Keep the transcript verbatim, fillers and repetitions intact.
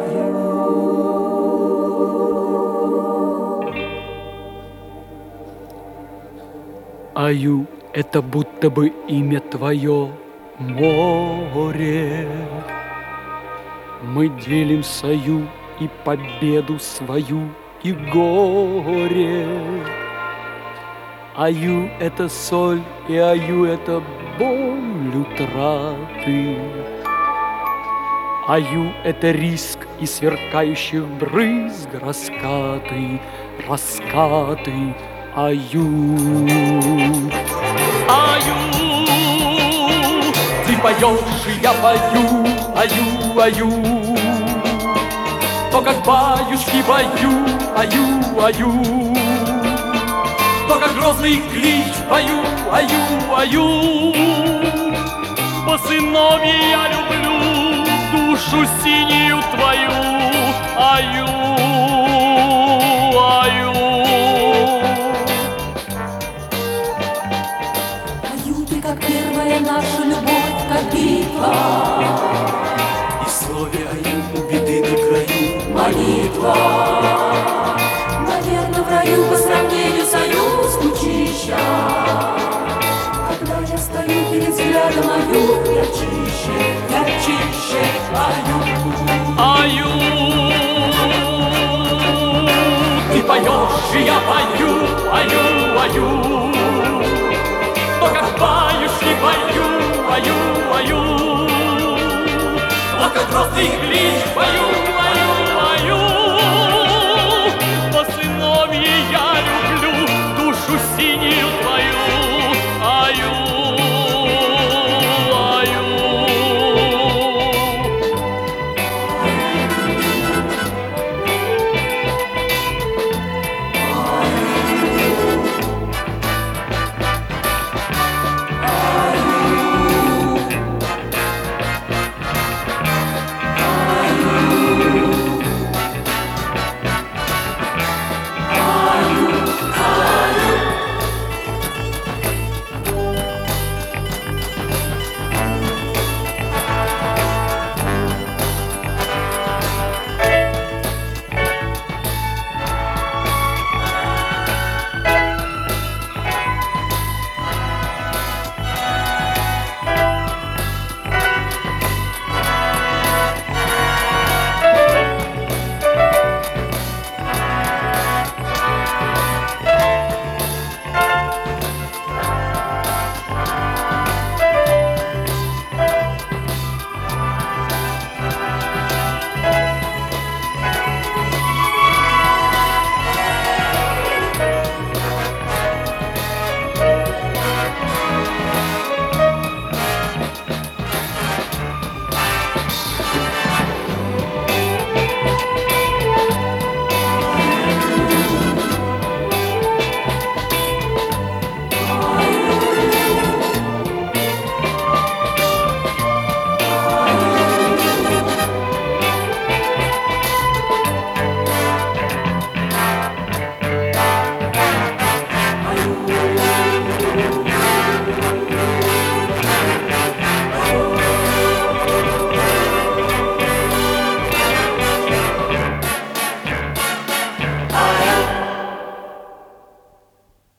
Аю — это будто бы имя твое, море. Мы делим сою и победу свою, и горе. Аю — это соль, и аю — это боль утраты. Аю — это риск и сверкающих брызг раскаты, раскаты. Аю, аю, ты поешь, и я пою, аю, аю. То, как баюшки бою, аю, аю. То, как грозный клич пою, аю, аю. По сыновье я люблю душу синюю твою, аю, аю. Аю, ты как первая наша любовь, как битва. И в слове аю беды на краю Молитва. Наверно, в раю по сравнению союз лучища. Когда я стою перед взглядом аю, ярчище, ярчище, аю. Аю, ты поешь, и я пою, аю, аю. То, как баюшки пою, аю, аю. То, как грозный клич пою,